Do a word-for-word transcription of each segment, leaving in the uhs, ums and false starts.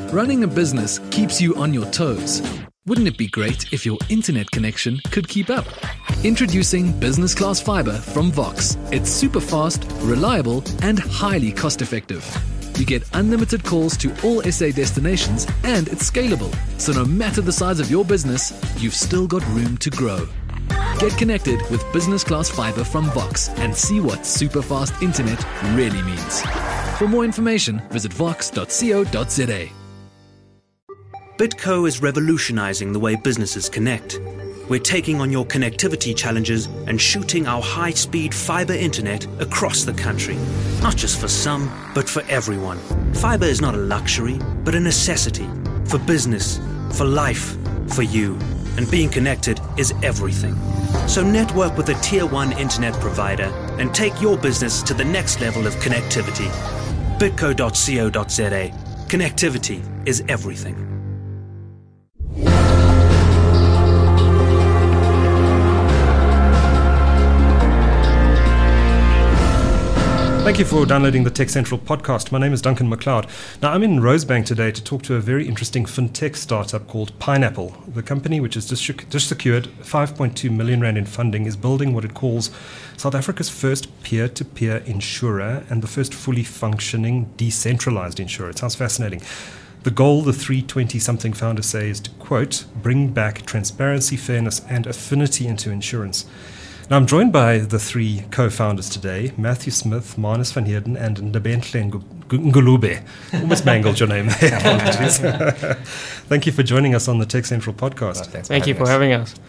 Running a business keeps you on your toes. Wouldn't it be great if your internet connection could keep up? Introducing Business Class Fiber from Vox. It's super fast, reliable, and highly cost-effective. You get unlimited calls to all S A destinations, and it's scalable. So no matter the size of your business, you've still got room to grow. Get connected with Business Class Fiber from Vox and see what super fast internet really means. For more information, visit vox dot co dot za. Bitco is revolutionizing the way businesses connect. We're taking on your connectivity challenges and shooting our high-speed fiber internet across the country. Not just for some, but for everyone. Fiber is not a luxury, but a necessity. For business, for life, for you. And being connected is everything. So network with a tier one internet provider and take your business to the next level of connectivity. bitco dot co dot za. Connectivity is everything. Thank you for downloading the Tech Central podcast. My name is Duncan McLeod. Now, I'm in Rosebank today to talk to a very interesting fintech startup called Pineapple. The company, which has just, just secured five point two million rand in funding, is building what it calls South Africa's first peer-to-peer insurer and the first fully functioning decentralized insurer. It sounds fascinating. The goal, the three hundred twenty-something founders say, is to, quote, bring back transparency, fairness, and affinity into insurance. Now, I'm joined by the three co-founders today, Matthew Smith, Marnus van Heerden, and Ndabenhle Ngulube. Almost mangled your name there. Apologies. Thank you for joining us on the Tech Central podcast. Oh, Thank you for us. having us.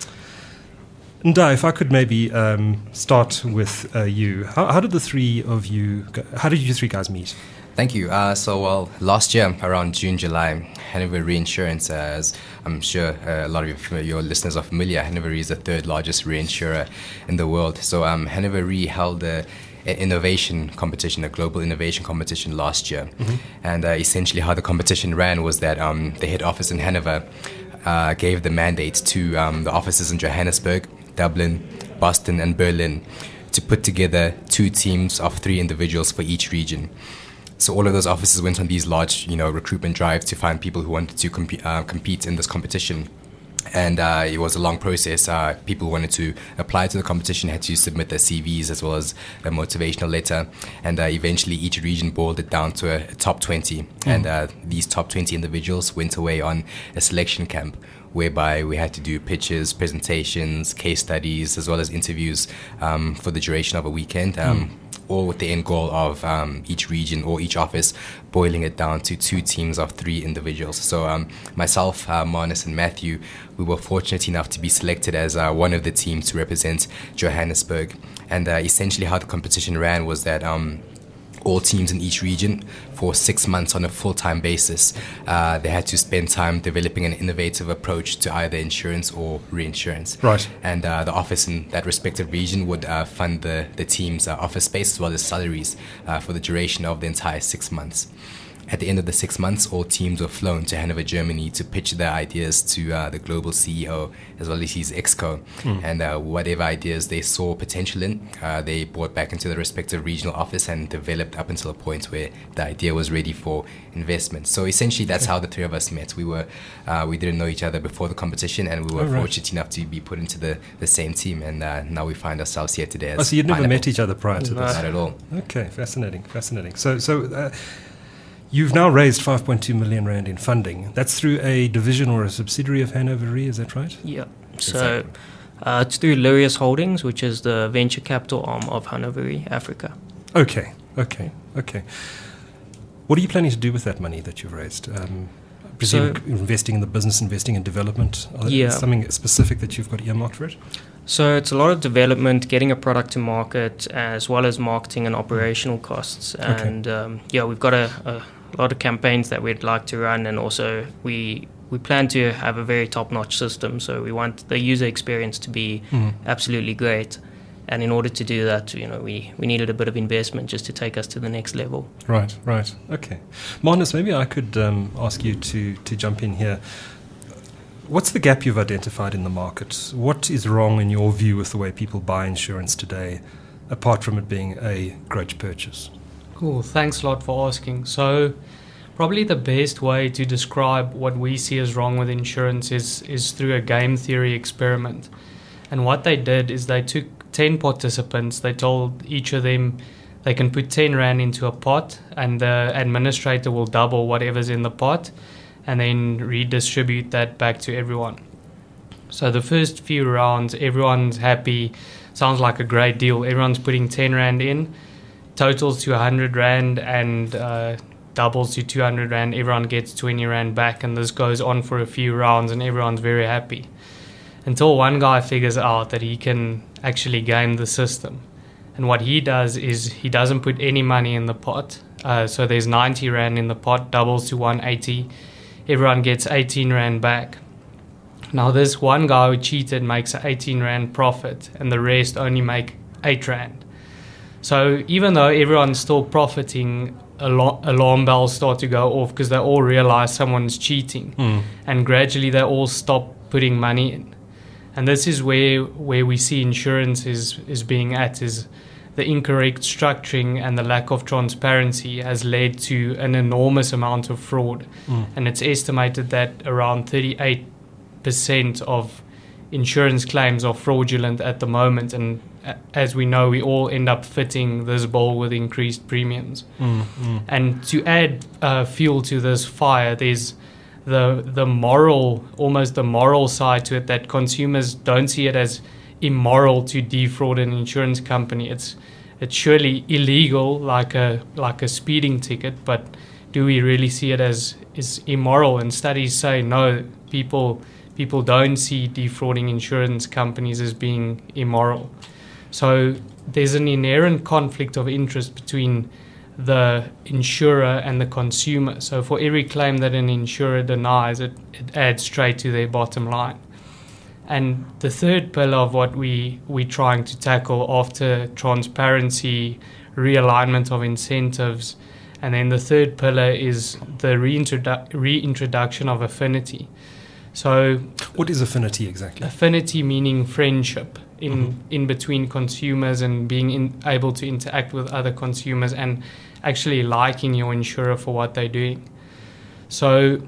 Nda, if I could maybe um, start with uh, you. How, how did the three of you, go, how did you three guys meet? Thank you. Uh, so, well, last year, around June, July, Hanover Reinsurance, uh, as I'm sure uh, a lot of your, your listeners are familiar, Hanover Re is the third largest reinsurer in the world. So, um, Hanover Re held a, an innovation competition, a global innovation competition last year. Mm-hmm. And uh, essentially how the competition ran was that um, the head office in Hanover uh, gave the mandate to um, the offices in Johannesburg, Dublin, Boston, and Berlin to put together two teams of three individuals for each region. So all of those offices went on these large, you know, recruitment drives to find people who wanted to comp- uh, compete in this competition. And uh, it was a long process. Uh, people who wanted to apply to the competition had to submit their C Vs as well as a motivational letter. And uh, eventually each region boiled it down to a, a top twenty. Mm. And uh, these top twenty individuals went away on a selection camp whereby we had to do pitches, presentations, case studies, as well as interviews um, for the duration of a weekend. Um, mm. all with the end goal of um, each region or each office boiling it down to two teams of three individuals. So um, myself, uh, Marnus and Matthew, we were fortunate enough to be selected as uh, one of the teams to represent Johannesburg. And uh, essentially how the competition ran was that um, all teams in each region for six months on a full-time basis. Uh, they had to spend time developing an innovative approach to either insurance or reinsurance. Right. And uh, the office in that respective region would uh, fund the, the team's uh, office space as well as salaries uh, for the duration of the entire six months. At the end of the six months, all teams were flown to Hanover, Germany to pitch their ideas to uh, the global C E O as well as his exco. Mm. And uh, whatever ideas they saw potential in, uh, they brought back into the respective regional office and developed up until a point where the idea was ready for investment. So essentially, that's okay. how the three of us met. We were uh, we didn't know each other before the competition, and we were oh, right. fortunate enough to be put into the, the same team. And uh, now we find ourselves here today. As oh, so you'd never Pineapple. met each other prior to no. this? Not at all. Okay, fascinating, fascinating. So, so. Uh, You've now raised five point two million rand in funding. That's through a division or a subsidiary of Hanover Re, is that right? Yeah. So uh, it's through Lurius Holdings, which is the venture capital arm of Hanover Re Africa. Okay, okay, okay. What are you planning to do with that money that you've raised? Um, I presume so, investing in the business, investing in development. Are there yeah. something specific that you've got earmarked for it? So it's a lot of development, getting a product to market, as well as marketing and operational costs. And okay. um, yeah, we've got a, a lot of campaigns that we'd like to run, and also we we plan to have a very top-notch system. So we want the user experience to be mm. absolutely great. And in order to do that, you know, we, we needed a bit of investment just to take us to the next level. Right, right. Okay. Marnus, maybe I could um, ask you to, to jump in here. What's the gap you've identified in the market? What is wrong in your view with the way people buy insurance today, apart from it being a grudge purchase? Cool. Thanks a lot for asking. So Probably the best way to describe what we see as wrong with insurance is, is through a game theory experiment. And what they did is they took ten participants, they told each of them they can put ten rand into a pot and the administrator will double whatever's in the pot and then redistribute that back to everyone. So the first few rounds, everyone's happy, sounds like a great deal. Everyone's putting ten rand in, totals to one hundred rand and uh, doubles to two hundred rand. Everyone gets twenty rand back, and this goes on for a few rounds and everyone's very happy. Until one guy figures out that he can actually game the system. And what he does is he doesn't put any money in the pot. Uh, so there's ninety rand in the pot, doubles to one hundred eighty. Everyone gets eighteen rand back. Now this one guy who cheated makes an eighteen rand profit and the rest only make eight rand. So even though everyone's still profiting, al- alarm bells start to go off because they all realize someone's cheating. Mm. And gradually they all stop putting money in. And this is where where we see insurance is, is being at, is the incorrect structuring and the lack of transparency has led to an enormous amount of fraud. Mm. And it's estimated that around thirty-eight percent of insurance claims are fraudulent at the moment. And as we know, we all end up fitting this bill with increased premiums. Mm, mm. And to add uh, fuel to this fire, there's the the moral, almost the moral side to it, that consumers don't see it as immoral to defraud an insurance company. It's it's surely illegal, like a like a speeding ticket, but do we really see it as is immoral? And studies say no, people people don't see defrauding insurance companies as being immoral. So there's an inherent conflict of interest between the insurer and the consumer. So for every claim that an insurer denies, it, it adds straight to their bottom line. And the third pillar of what we, we're trying to tackle after transparency, realignment of incentives, and then the third pillar is the reintrodu- reintroduction of affinity. So what is affinity exactly? Affinity meaning friendship in, mm-hmm. in between consumers and being in, able to interact with other consumers and actually liking your insurer for what they're doing. So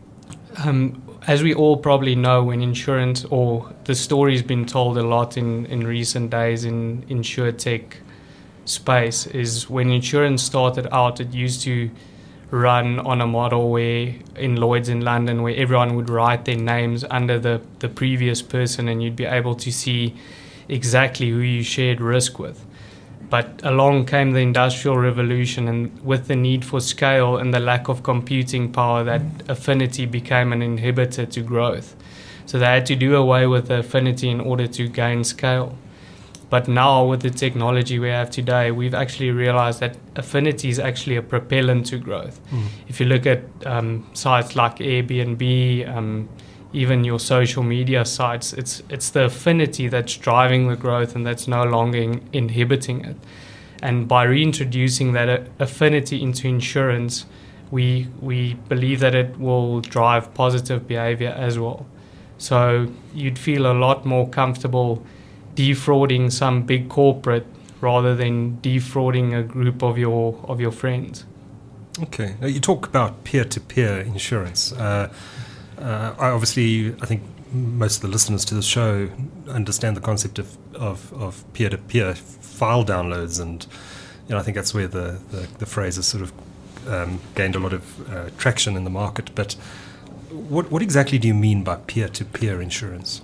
um, as we all probably know, when insurance, or the story's been told a lot in, in recent days in insurtech space, is when insurance started out, it used to run on a model where in Lloyd's in London, where everyone would write their names under the, the previous person and you'd be able to see exactly who you shared risk with. But along came the Industrial Revolution, and with the need for scale and the lack of computing power, that affinity became an inhibitor to growth. So they had to do away with the affinity in order to gain scale. But now with the technology we have today, we've actually realized that affinity is actually a propellant to growth. Mm. If you look at um, sites like Airbnb, um, even your social media sites, it's it's the affinity that's driving the growth and that's no longer in, inhibiting it. And by reintroducing that uh, affinity into insurance, we we believe that it will drive positive behavior as well. So you'd feel a lot more comfortable defrauding some big corporate rather than defrauding a group of your of your friends. Okay, now you talk about peer-to-peer insurance. Uh, uh, I obviously, I think most of the listeners to the show understand the concept of, of, of peer-to-peer file downloads, and you know I think that's where the, the, the phrase has sort of um, gained a lot of uh, traction in the market. But what what exactly do you mean by peer-to-peer insurance?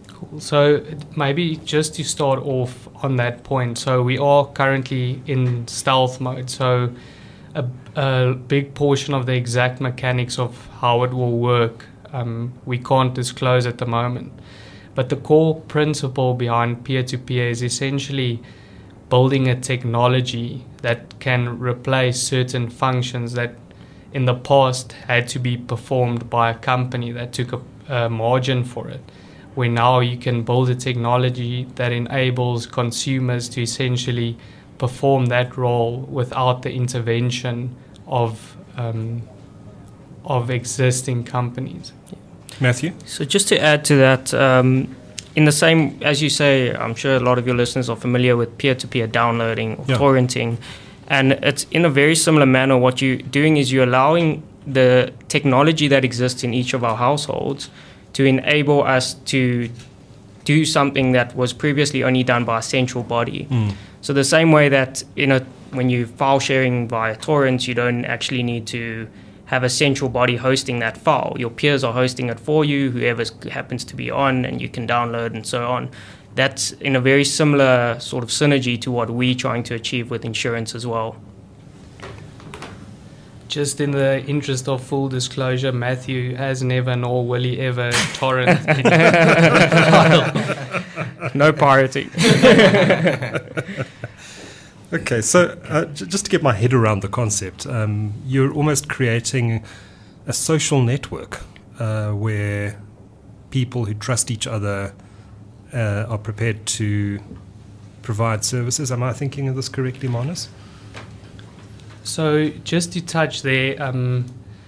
So maybe just to start off on that point, so we are currently in stealth mode. So a, a big portion of the exact mechanics of how it will work, um, we can't disclose at the moment. But the core principle behind peer-to-peer is essentially building a technology that can replace certain functions that in the past had to be performed by a company that took a, a margin for it, where now you can build a technology that enables consumers to essentially perform that role without the intervention of um, of existing companies. Matthew? So just to add to that, um, in the same, as you say, I'm sure a lot of your listeners are familiar with peer-to-peer downloading or yeah. torrenting. And it's in a very similar manner. What you're doing is you're allowing the technology that exists in each of our households to enable us to do something that was previously only done by a central body. Mm. So the same way that, you know, when you file sharing via torrents, you don't actually need to have a central body hosting that file. Your peers are hosting it for you, whoever happens to be on, and you can download and so on. That's in a very similar sort of synergy to what we're trying to achieve with insurance as well. Just in the interest of full disclosure, Matthew has never nor will he ever torrent. No pirating. Okay, so uh, j- just to get my head around the concept, um, you're almost creating a social network uh, where people who trust each other uh, are prepared to provide services. Am I thinking of this correctly, Manus? So just to touch there, um,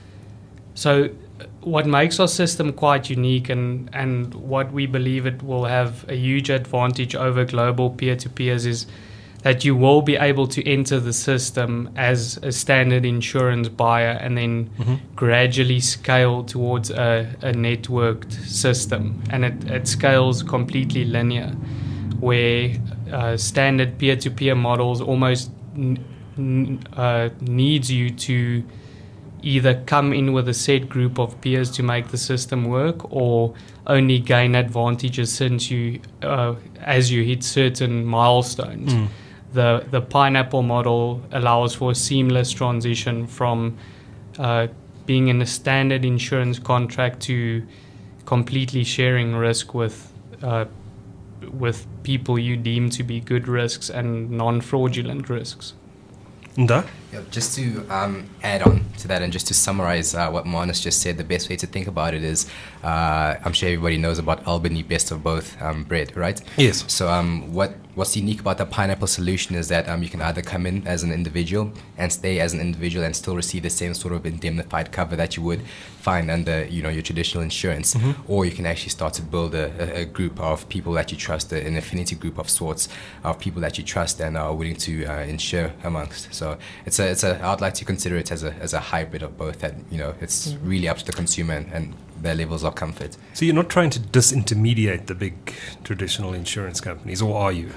so what makes our system quite unique and, and what we believe it will have a huge advantage over global peer-to-peers is that you will be able to enter the system as a standard insurance buyer and then mm-hmm. gradually scale towards a, a networked system. And it, it scales completely linear, where uh, standard peer-to-peer models almost n- n- uh, needs you to either come in with a set group of peers to make the system work or only gain advantages since you, uh, as you hit certain milestones. Mm. The the Pineapple model allows for a seamless transition from uh, being in a standard insurance contract to completely sharing risk with uh, with people you deem to be good risks and non-fraudulent risks. Nda? Yeah, just to um, add on to that and just to summarize uh, what Manus just said, the best way to think about it is, uh, I'm sure everybody knows about Albany Best of Both um, bread, right? Yes. So um, what what's unique about the Pineapple solution is that um, you can either come in as an individual and stay as an individual and still receive the same sort of indemnified cover that you would find under, you know, your traditional insurance, mm-hmm. or you can actually start to build a, a group of people that you trust, an affinity group of sorts of people that you trust and are willing to uh, insure amongst. So it's a it's a I'd like to consider it as a as a hybrid of both. That, you know, it's mm-hmm. really up to the consumer and, and their levels of comfort. So you're not trying to disintermediate the big traditional insurance companies, or are you?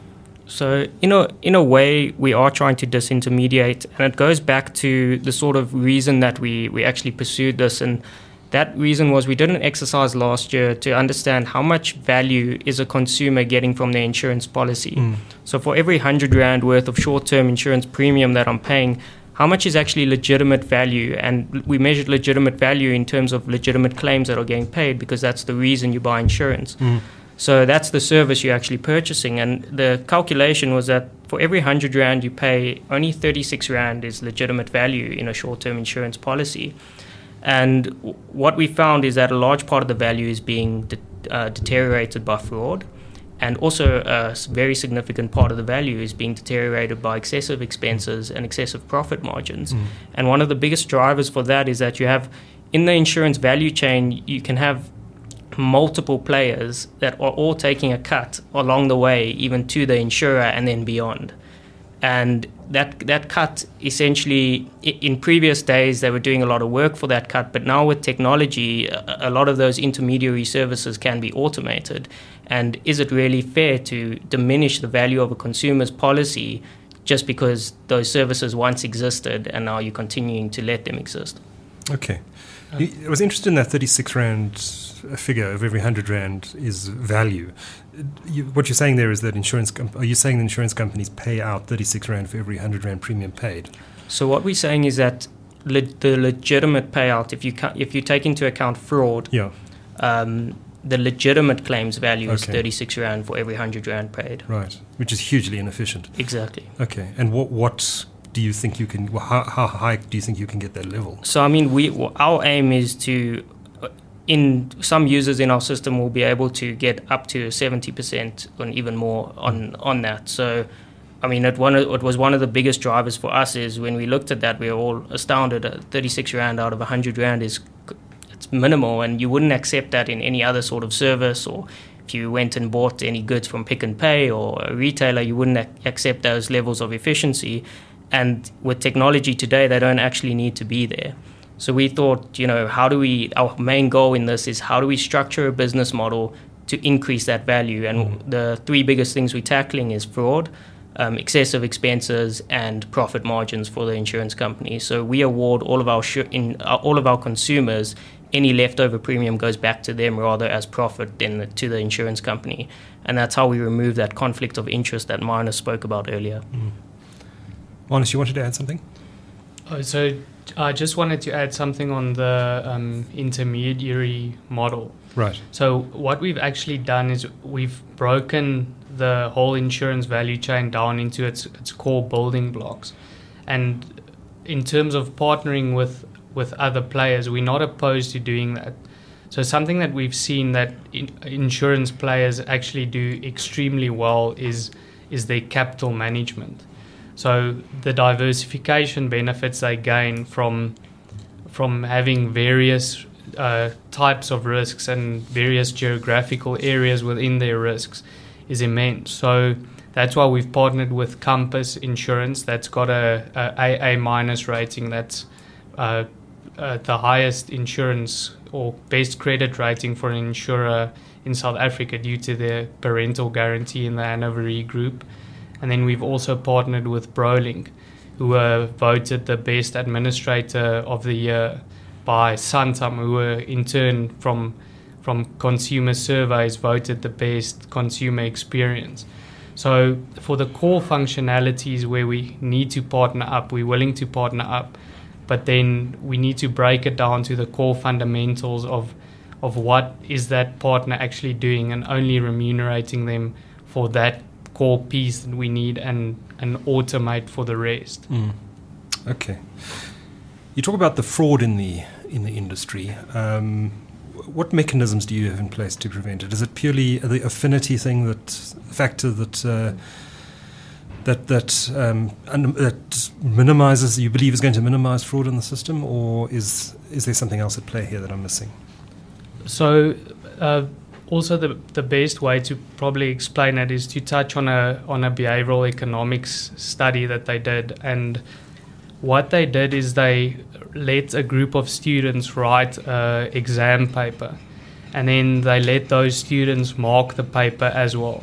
So, you know, in a way, we are trying to disintermediate, and it goes back to the sort of reason that we, we actually pursued this. And that reason was we did an exercise last year to understand how much value is a consumer getting from their insurance policy. Mm. So for every one hundred rand worth of short-term insurance premium that I'm paying, how much is actually legitimate value? And we measured legitimate value in terms of legitimate claims that are getting paid, because that's the reason you buy insurance. Mm. So that's the service you're actually purchasing. And the calculation was that for every one hundred rand you pay, only thirty-six rand is legitimate value in a short-term insurance policy. And w- what we found is that a large part of the value is being de- uh, deteriorated by fraud. And also a very significant part of the value is being deteriorated by excessive expenses and excessive profit margins. Mm. And one of the biggest drivers for that is that you have, in the insurance value chain, you can have multiple players that are all taking a cut along the way, even to the insurer and then beyond. And that that cut essentially, in previous days, they were doing a lot of work for that cut, but now with technology, a lot of those intermediary services can be automated. And is it really fair to diminish the value of a consumer's policy just because those services once existed and now you're continuing to let them exist? Okay. I was interested in that thirty-six rand figure of every one hundred rand is value. You, what you're saying there is that insurance, com- are you saying the insurance companies pay out thirty-six rand for every one hundred rand premium paid? So what we're saying is that le- the legitimate payout, if you ca- if you take into account fraud, yeah. um, the legitimate claims value is Okay. thirty-six rand for every one hundred rand paid. Right, which is hugely inefficient. Exactly. Okay, and what what do you think you can, how, how high do you think you can get that level? So, I mean, we our aim is to, in some users in our system will be able to get up to seventy percent and even more on, on that. So, I mean, it, one of, it was one of the biggest drivers for us is when we looked at that, we were all astounded. At thirty-six rand out of one hundred rand is it's minimal, and you wouldn't accept that in any other sort of service, or if you went and bought any goods from Pick and Pay or a retailer, you wouldn't ac- accept those levels of efficiency. And with technology today, they don't actually need to be there. So we thought, you know, how do we, our main goal in this is how do we structure a business model to increase that value? And mm. the three biggest things we're tackling is fraud, um, excessive expenses, and profit margins for the insurance company. So we award all of our sh- in uh, all of our consumers, any leftover premium goes back to them rather as profit than the, to the insurance company. And that's how we remove that conflict of interest that Marnus spoke about earlier. Mm. Marnus, you wanted to add something? Oh, so I just wanted to add something on the um, intermediary model. Right. So what we've actually done is we've broken the whole insurance value chain down into its its core building blocks. And in terms of partnering with, with other players, we're not opposed to doing that. So something that we've seen that in, insurance players actually do extremely well is is their capital management. So the diversification benefits they gain from from having various uh, types of risks and various geographical areas within their risks is immense. So that's why we've partnered with Compass Insurance. That's got a, a A minus rating. That's uh, uh, the highest insurance or best credit rating for an insurer in South Africa due to their parental guarantee in the Hanover Re Group. And then we've also partnered with Brolink, who were voted the best administrator of the year by Santam, who were in turn from from consumer surveys voted the best consumer experience. So for the core functionalities where we need to partner up, we're willing to partner up, but then we need to break it down to the core fundamentals of of what is that partner actually doing and only remunerating them for that core piece that we need and, and automate for the rest. Mm. Okay. You talk about the fraud in the in the industry. Um, what mechanisms do you have in place to prevent it? Is it purely the affinity thing, that factor that uh, that that um, un- that minimizes? You believe is going to minimize fraud in the system, or is is there something else at play here that I'm missing? So. Uh, Also, the the best way to probably explain it is to touch on a on a behavioral economics study that they did. And what they did is they let a group of students write an exam paper, and then they let those students mark the paper as well.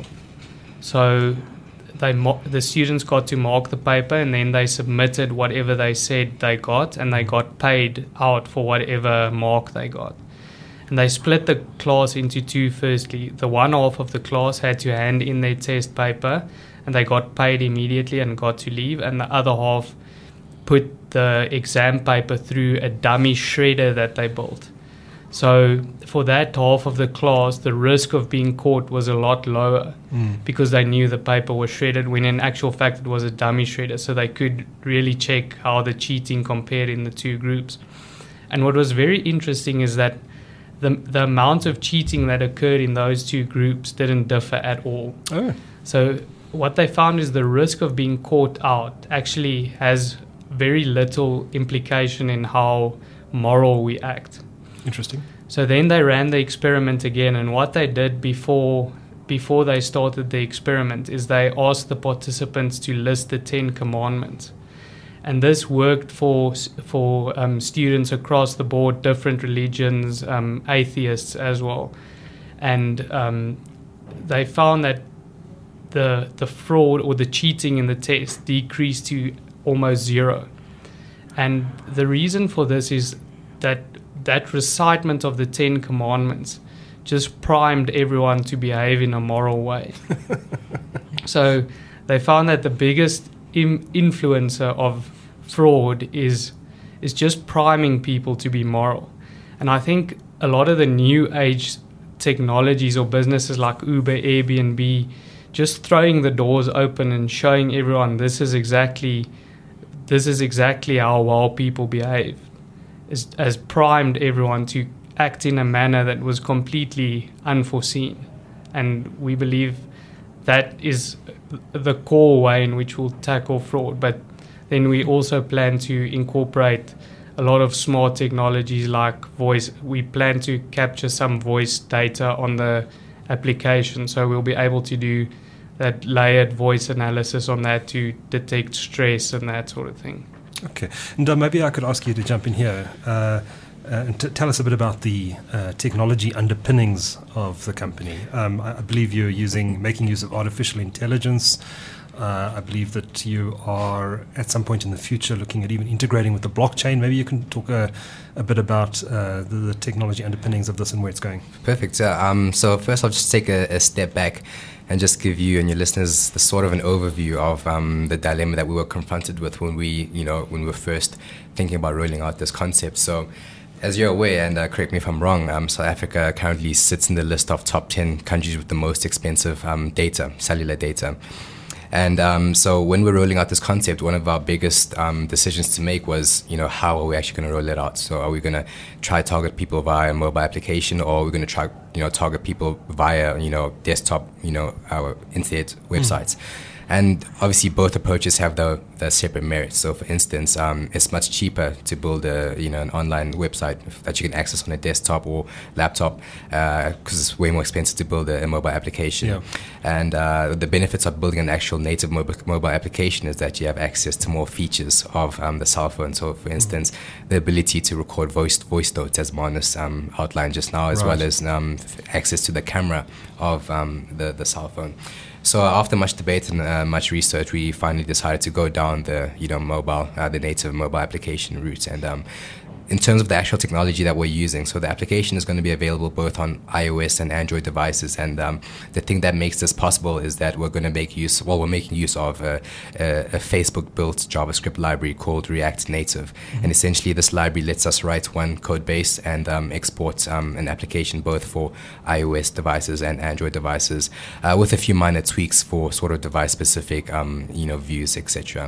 So they the students got to mark the paper, and then they submitted whatever they said they got, and they got paid out for whatever mark they got. And they split the class into two. Firstly, the one half of the class had to hand in their test paper, and they got paid immediately and got to leave. And the other half put the exam paper through a dummy shredder that they built. So for that half of the class, the risk of being caught was a lot lower mm. because they knew the paper was shredded, when in actual fact it was a dummy shredder. So they could really check how the cheating compared in the two groups. And what was very interesting is that The, the amount of cheating that occurred in those two groups didn't differ at all. Oh. So what they found is the risk of being caught out actually has very little implication in how moral we act. Interesting. So then they ran the experiment again, and what they did before before they started the experiment is they asked the participants to list the Ten Commandments. And this worked for for um, students across the board, different religions, um, atheists as well. And um, they found that the the fraud or the cheating in the test decreased to almost zero. And the reason for this is that that recitement of the Ten Commandments just primed everyone to behave in a moral way. So they found that the biggest im- influencer of fraud is is just priming people to be moral. And I think a lot of the new age technologies or businesses like Uber, Airbnb, just throwing the doors open and showing everyone this is exactly this is exactly how well people behave, is, has primed everyone to act in a manner that was completely unforeseen. And we believe that is the core way in which we'll tackle fraud. But then we also plan to incorporate a lot of smart technologies like voice. We plan to capture some voice data on the application, so we'll be able to do that layered voice analysis on that to detect stress and that sort of thing. Okay, and uh, maybe I could ask you to jump in here uh, uh, and t- tell us a bit about the uh, technology underpinnings of the company. Um, I, I believe you're using, making use of artificial intelligence. Uh, I believe that you are at some point in the future looking at even integrating with the blockchain. Maybe you can talk a, a bit about uh, the, the technology underpinnings of this and where it's going. Perfect. Uh, um, so first I'll just take a, a step back and just give you and your listeners the sort of an overview of um, the dilemma that we were confronted with when we, you know, when we were first thinking about rolling out this concept. So as you're aware, and uh, correct me if I'm wrong, um, South Africa currently sits in the list of top ten countries with the most expensive um, data, cellular data. And um, so when we're rolling out this concept, one of our biggest um, decisions to make was, you know, how are we actually going to roll it out? So are we going to try target people via a mobile application, or are we going to try, you know, target people via, you know, desktop, you know, our internet websites? Mm. And obviously both approaches have the, the separate merits. So for instance, um, it's much cheaper to build a, you know, an online website that you can access on a desktop or laptop because uh, it's way more expensive to build a, a mobile application. Yeah. And uh, the benefits of building an actual native mobile, mobile application is that you have access to more features of um, the cell phone. So for instance, mm. the ability to record voice voice notes, as Marnus um, outlined just now, as right. well as um, access to the camera of um, the, the cell phone. So after much debate and uh, much research, we finally decided to go down the, you know, mobile, uh, the native mobile application route. And um, in terms of the actual technology that we're using, so the application is going to be available both on iOS and Android devices. And um, the thing that makes this possible is that we're going to make use, well, we're making use of a, a, a Facebook-built JavaScript library called React Native. Mm-hmm. And essentially, this library lets us write one code base and um, export um, an application both for iOS devices and Android devices, uh, with a few minor tweaks for sort of device-specific, um, you know, views, et cetera.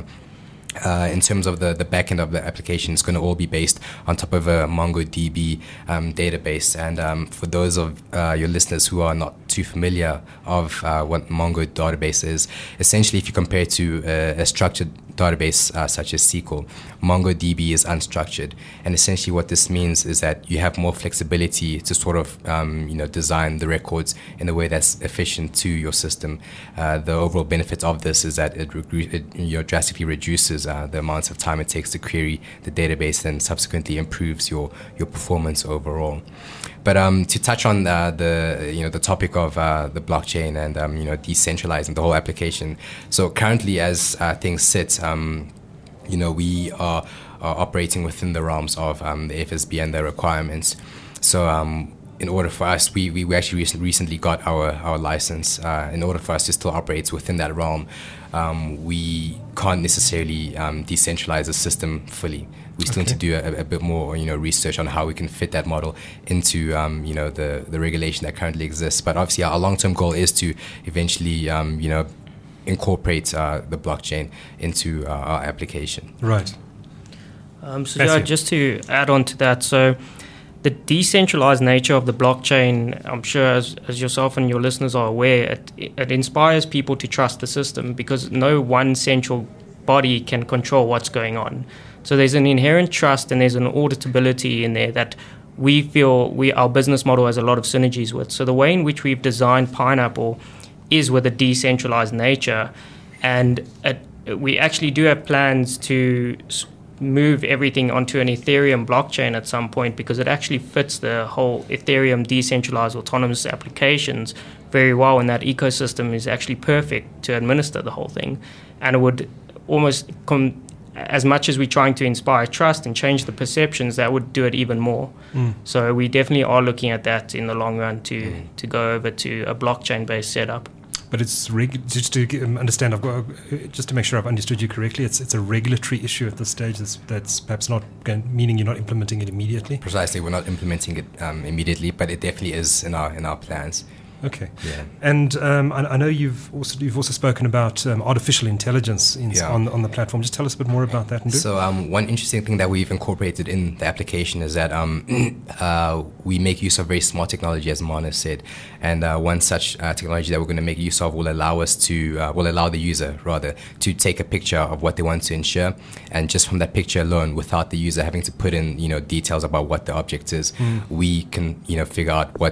Uh, in terms of the, the back end of the application, it's going to all be based on top of a MongoDB um, database. And um, for those of uh, your listeners who are not too familiar of uh, what Mongo database is, essentially if you compare it to a, a structured database uh, such as S Q L, MongoDB is unstructured. And essentially what this means is that you have more flexibility to sort of um, you know, design the records in a way that's efficient to your system. Uh, the overall benefit of this is that it, re- it you know, drastically reduces uh, the amount of time it takes to query the database and subsequently improves your, your performance overall. But um, to touch on uh, the you know the topic of uh, the blockchain and um, you know decentralizing the whole application. So currently, as uh, things sit, um, you know we are, are operating within the realms of um, the F S B and their requirements. So um, in order for us, we we actually recently recently got our our license. Uh, in order for us to still operate within that realm, um, we can't necessarily um, decentralize the system fully. We still okay. need to do a, a bit more, you know, research on how we can fit that model into, um, you know, the, the regulation that currently exists. But obviously, our long-term goal is to eventually, um, you know, incorporate uh, the blockchain into uh, our application. Right. Um, so yeah, just to add on to that, so the decentralized nature of the blockchain, I'm sure as, as yourself and your listeners are aware, it, it inspires people to trust the system because no one central body can control what's going on. So there's an inherent trust and there's an auditability in there that we feel we our business model has a lot of synergies with. So the way in which we've designed Pineapple is with a decentralized nature, and it, we actually do have plans to move everything onto an Ethereum blockchain at some point because it actually fits the whole Ethereum decentralized autonomous applications very well, and that ecosystem is actually perfect to administer the whole thing. And it would almost come as much as we're trying to inspire trust and change the perceptions, that would do it even more. Mm. So we definitely are looking at that in the long run to, mm. to go over to a blockchain-based setup. But it's reg- just to understand, I've got just to make sure I've understood you correctly. It's it's a regulatory issue at this stage. That's, that's perhaps not going, meaning you're not implementing it immediately. Precisely, we're not implementing it um, immediately, but it definitely is in our in our plans. Okay. Yeah. And um, I, I know you've also you've also spoken about um, artificial intelligence in, yeah. on on the platform. Just tell us a bit more about that. Ndu. So um, one interesting thing that we've incorporated in the application is that um, uh, we make use of very smart technology, as Marnus said. And uh, one such uh, technology that we're going to make use of will allow us to uh, will allow the user rather to take a picture of what they want to insure, and just from that picture alone, without the user having to put in you know details about what the object is, mm. we can you know figure out what that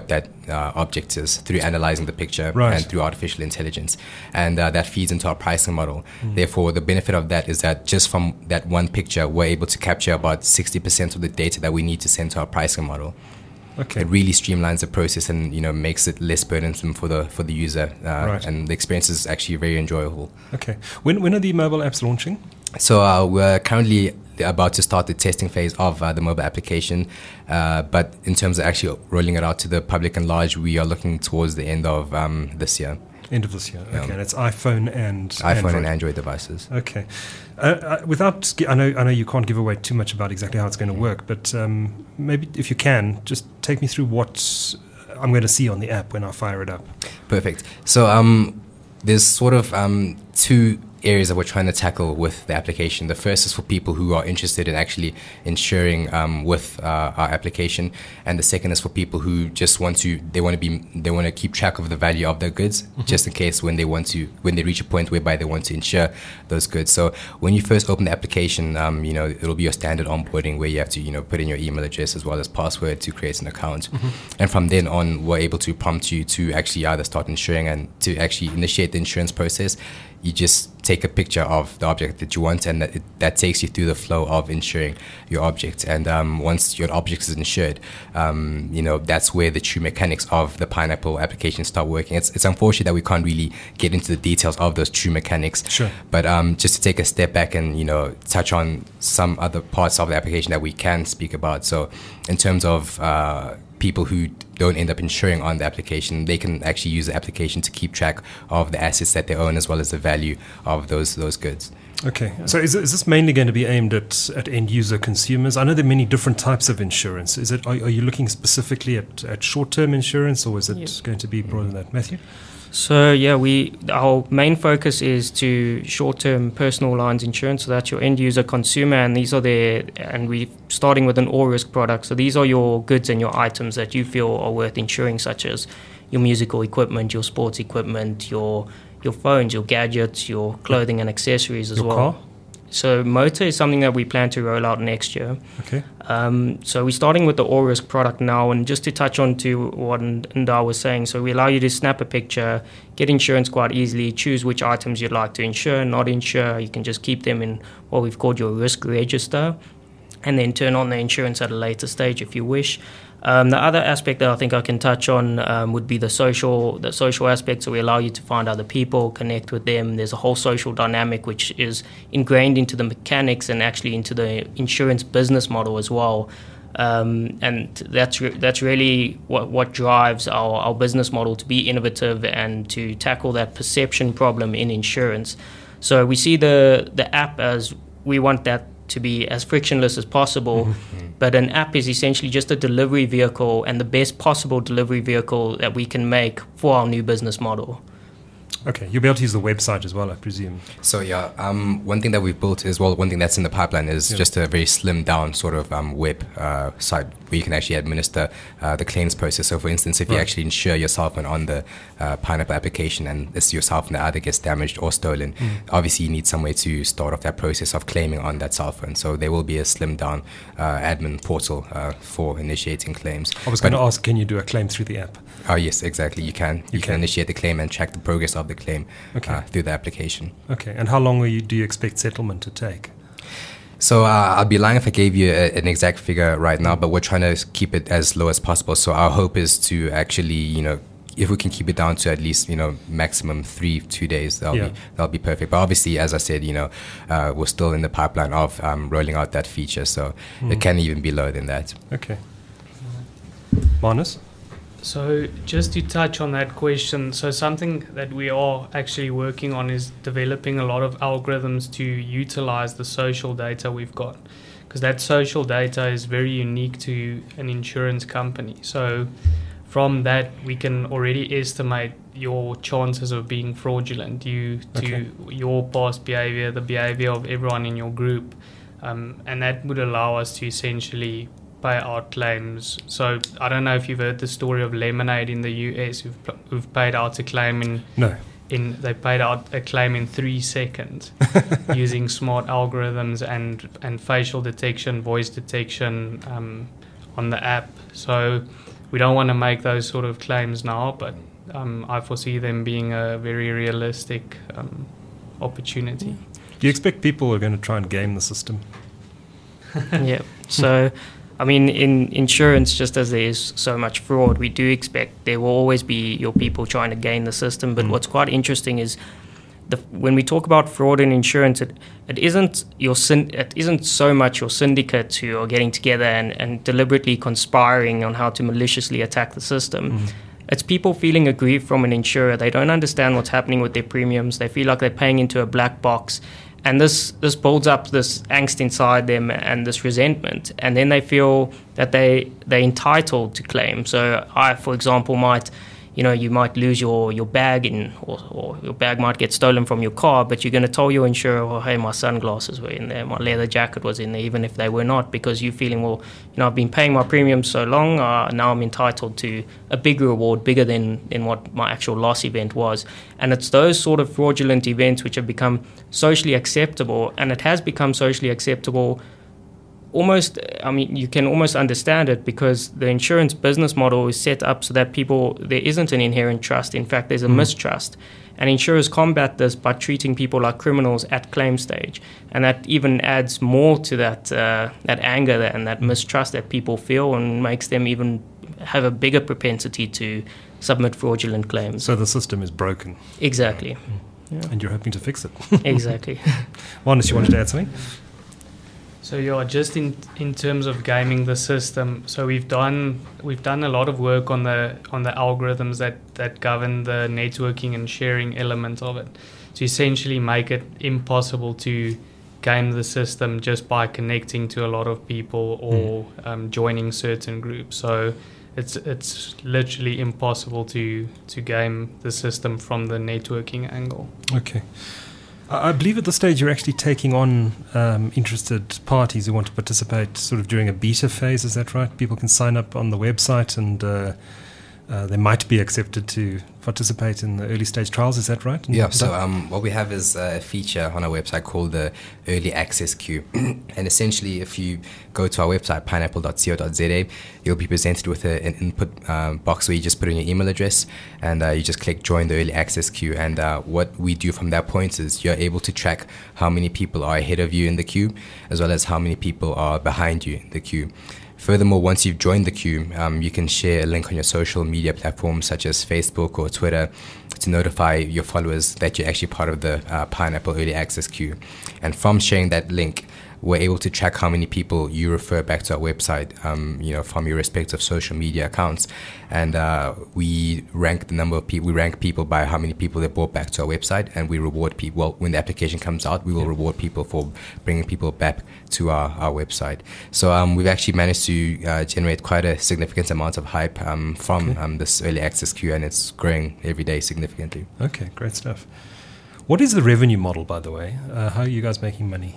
uh, object is through analyzing the picture Right. and through artificial intelligence. And uh, that feeds into our pricing model. Mm. Therefore, the benefit of that is that just from that one picture, we're able to capture about sixty percent of the data that we need to send to our pricing model. Okay. It really streamlines the process and, you know, makes it less burdensome for the for the user. Uh, Right. And the experience is actually very enjoyable. Okay. When when are the mobile apps launching? So uh, we're currently about to start the testing phase of uh, the mobile application, uh, but in terms of actually rolling it out to the public and large, we are looking towards the end of um, this year. End of this year. Yeah. Okay. And it's iPhone and iPhone Android. and Android devices. Okay. Uh, uh, without, sk- I know, I know you can't give away too much about exactly how it's going to work, but um, maybe if you can, just take me through what I'm going to see on the app when I fire it up. Perfect. So um, there's sort of um, two areas that we're trying to tackle with the application. The first is for people who are interested in actually insuring um, with uh, our application, and the second is for people who just want to they want to be they want to keep track of the value of their goods, mm-hmm. just in case when they want to when they reach a point whereby they want to insure those goods. So when you first open the application, um, you know it'll be your standard onboarding where you have to you know put in your email address as well as password to create an account, mm-hmm. and from then on we're able to prompt you to actually either start insuring and to actually initiate the insurance process. You just take a picture of the object that you want, and that, it, that takes you through the flow of insuring your object. And um, once your object is insured, um, you know that's where the true mechanics of the Pineapple application start working. It's, it's unfortunate that we can't really get into the details of those true mechanics. Sure. But um, just to take a step back and you know touch on some other parts of the application that we can speak about. So, in terms of uh, people who don't end up insuring on the application, they can actually use the application to keep track of the assets that they own as well as the value of those those goods. Okay, so is, is this mainly going to be aimed at, at end user consumers? I know there are many different types of insurance. Is it are, are you looking specifically at, at short term insurance, or is it Yeah. going to be broader than that, Matthew? So yeah, we our main focus is to short-term personal lines insurance. So that's your end-user consumer, and these are the and we starting with an all-risk product. So these are your goods and your items that you feel are worth insuring, such as your musical equipment, your sports equipment, your your phones, your gadgets, your clothing and accessories as Your well. car? So motor is something that we plan to roll out next year. Okay. Um, so we're starting with the all risk product now, and just to touch on to what Ndar was saying, so we allow you to snap a picture, get insurance quite easily, choose which items you'd like to insure, not insure. You can just keep them in what we've called your risk register, and then turn on the insurance at a later stage if you wish. Um, the other aspect that I think I can touch on um, would be the social the social aspect. So we allow you to find other people, connect with them. There's a whole social dynamic which is ingrained into the mechanics and actually into the insurance business model as well. Um, and that's re- that's really what, what drives our, our business model to be innovative and to tackle that perception problem in insurance. So we see the the app as we want that to be as frictionless as possible, mm-hmm. but an app is essentially just a delivery vehicle and the best possible delivery vehicle that we can make for our new business model. Okay, you'll be able to use the website as well, I presume. So yeah, um, one thing that we've built as well, one thing that's in the pipeline is Yeah. just a very slimmed down sort of um, web uh, site where you can actually administer uh, the claims process. So for instance, if you Right. actually insure your cell phone on the uh, Pineapple application and it's your cell phone that either gets damaged or stolen, Mm. obviously you need some way to start off that process of claiming on that cell phone. So there will be a slimmed down uh, admin portal uh, for initiating claims. I was But- going to ask, can you do a claim through the app? Oh yes, exactly. You can. You, You can can. initiate the claim and track the progress of the claim Okay. uh, through the application. Okay, and how long are you, do you expect settlement to take? So uh, I'd be lying if I gave you a, an exact figure right now, but we're trying to keep it as low as possible. So our hope is to actually, you know, if we can keep it down to at least, you know, maximum three, two days, that'll Yeah. be that'll be perfect. But obviously, as I said, you know, uh, we're still in the pipeline of um, rolling out that feature, so Mm. it can even be lower than that. Okay. Manus? So just to touch on that question, so something that we are actually working on is developing a lot of algorithms to utilize the social data we've got, because that social data is very unique to an insurance company. So from that, we can already estimate your chances of being fraudulent due to Okay. your past behavior, the behavior of everyone in your group, um, and that would allow us to essentially pay out claims. So I don't know if you've heard the story of Lemonade in the U S, who've, who've paid out a claim in No. in they paid out a claim in three seconds using smart algorithms and and facial detection, voice detection um, on the app. So we don't want to make those sort of claims now, but um, I foresee them being a very realistic um, opportunity. Do you expect people are going to try and game the system? Yeah. So, I mean, in insurance, just as there is so much fraud, we do expect there will always be your people trying to game the system. But mm. what's quite interesting is the, when we talk about fraud in insurance, it, it isn't your syn- it isn't so much your syndicates who are getting together and, and deliberately conspiring on how to maliciously attack the system. Mm. It's people feeling aggrieved from an insurer. They don't understand what's happening with their premiums. They feel like they're paying into a black box. And this, this builds up this angst inside them and this resentment. And then they feel that they, they're entitled to claim. So I, for example, might, you know, you might lose your, your bag in, or, or your bag might get stolen from your car, but you're going to tell your insurer, oh, hey, my sunglasses were in there, my leather jacket was in there, even if they were not, because you're feeling, well, you know, I've been paying my premiums so long, uh, now I'm entitled to a big reward, bigger than, than what my actual loss event was. And it's those sort of fraudulent events which have become socially acceptable, and it has become socially acceptable almost, I mean, you can almost understand it because the insurance business model is set up so that people, there isn't an inherent trust. In fact, there's a mm. mistrust. And insurers combat this by treating people like criminals at claim stage. And that even adds more to that uh, that anger and that mistrust that people feel and makes them even have a bigger propensity to submit fraudulent claims. So the system is broken. Exactly. Yeah. And you're hoping to fix it. Exactly. Marnus, you wanted to add something? So yeah, just in in terms of gaming the system, so we've done we've done a lot of work on the on the algorithms that, that govern the networking and sharing element of it, to essentially make it impossible to game the system just by connecting to a lot of people or mm. um, joining certain groups. So it's it's literally impossible to to game the system from the networking angle. Okay. I believe at this stage you're actually taking on um, interested parties who want to participate sort of during a beta phase, is that right? People can sign up on the website and uh, uh, they might be accepted to participate in the early stage trials, is that right? Yeah, so um, what we have is a feature on our website called the Early Access Queue. And essentially, if you go to our website, pineapple dot co dot za, you'll be presented with a, an input um, box where you just put in your email address and uh, you just click Join the Early Access Queue. And uh, what we do from that point is you're able to track how many people are ahead of you in the queue, as well as how many people are behind you in the queue. Furthermore, once you've joined the queue, um, you can share a link on your social media platforms such as Facebook or Twitter to notify your followers that you're actually part of the uh, Pineapple Early Access queue. And from sharing that link, we're able to track how many people you refer back to our website, um, you know, from your respective social media accounts. And uh, we rank the number of people, we rank people by how many people they brought back to our website, and we reward people. Well, when the application comes out, we will reward people for bringing people back to our, our website. So um, we've actually managed to uh, generate quite a significant amount of hype um, from okay. um, this early access queue, and it's growing every day significantly. Okay, great stuff. What is the revenue model, by the way? Uh, how are you guys making money?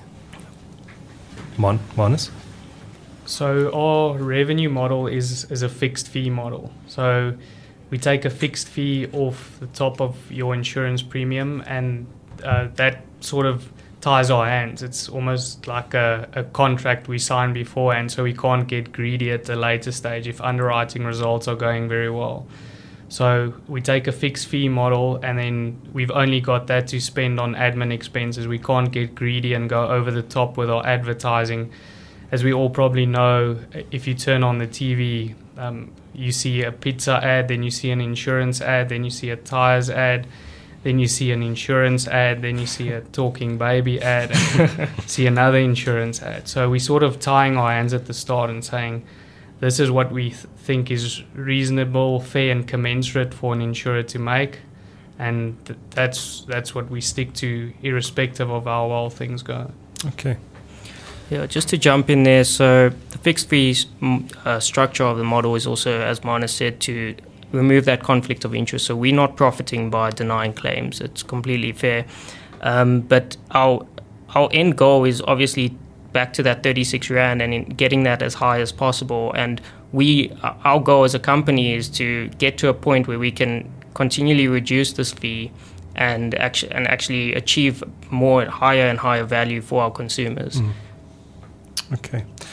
Mon- Marnus? So our revenue model is, is a fixed fee model. So we take a fixed fee off the top of your insurance premium, and uh, that sort of ties our hands. It's almost like a, a contract we signed beforehand, so we can't get greedy at a later stage if underwriting results are going very well. So we take a fixed fee model, and then we've only got that to spend on admin expenses. We can't get greedy and go over the top with our advertising. As we all probably know, if you turn on the T V, um, you see a pizza ad, then you see an insurance ad, then you see a tires ad, then you see an insurance ad, then you see a talking baby ad, and see another insurance ad. So we sort of tying our hands at the start and saying, this is what we th- think is reasonable, fair, and commensurate for an insurer to make, and th- that's that's what we stick to, irrespective of how well things go. Okay. Yeah, just to jump in there, so the fixed fee uh, structure of the model is also, as Marnus said, to remove that conflict of interest. So we're not profiting by denying claims; it's completely fair. Um, but our our end goal is obviously back to that thirty-six rand and in getting that as high as possible. And we, our goal as a company is to get to a point where we can continually reduce this fee and actually and actually achieve more higher and higher value for our consumers. Mm. Okay.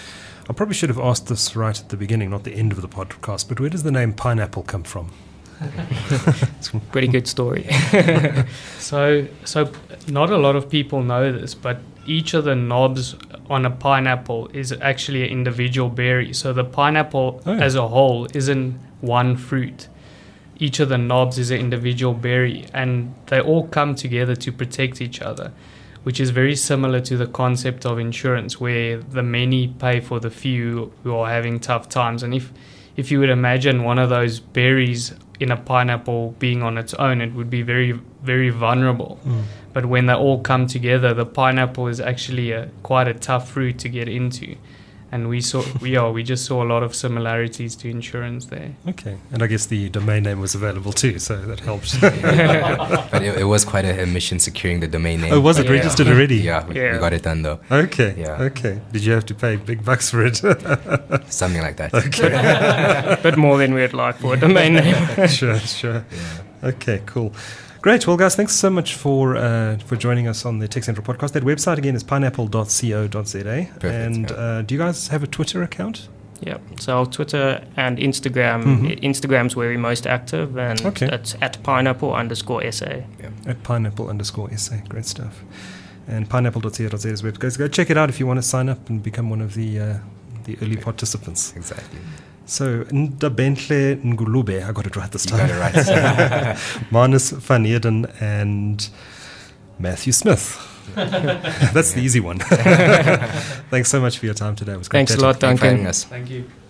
I probably should have asked this right at the beginning, not the end of the podcast, but where does the name pineapple come from? Pretty good story. So, so not a lot of people know this, but each of the knobs on a pineapple is actually an individual berry. So the pineapple Oh, yeah. as a whole isn't one fruit. Each of the knobs is an individual berry, and they all come together to protect each other, which is very similar to the concept of insurance, where the many pay for the few who are having tough times. And if if you would imagine one of those berries in a pineapple being on its own, it would be very, very vulnerable. Mm. But when they all come together, the pineapple is actually a, quite a tough fruit to get into. And we saw, we are, we just saw a lot of similarities to insurance there. Okay, and I guess the domain name was available too, so that helps. But it, it was quite a, a mission securing the domain name. Oh, was it Yeah. registered already? Yeah, we, Yeah. we got it done though. Okay, Yeah. okay. Did you have to pay big bucks for it? Something like that. A bit more than we'd like for a domain name. Sure, sure. Okay, cool. Great. Well, guys, thanks so much for uh, for joining us on the Tech Central podcast. That website again is pineapple dot co dot za. Perfect, And yeah. uh, do you guys have a Twitter account? Yeah. So our Twitter and Instagram. Mhm. Instagram's where we're most active, and Okay. it's at pineapple underscore sa. At pineapple underscore sa. Great stuff. And pineapple dot co dot za's web. Guys, go check it out if you want to sign up and become one of the uh, the early participants. Exactly. So, Ndabentle Ngulube, I got it right this You time. got it right. Manus van Eden and Matthew Smith. That's the easy one. Thanks so much for your time today. It was great Thanks a chatting. lot, Thank you for having Duncan. us. Thank you.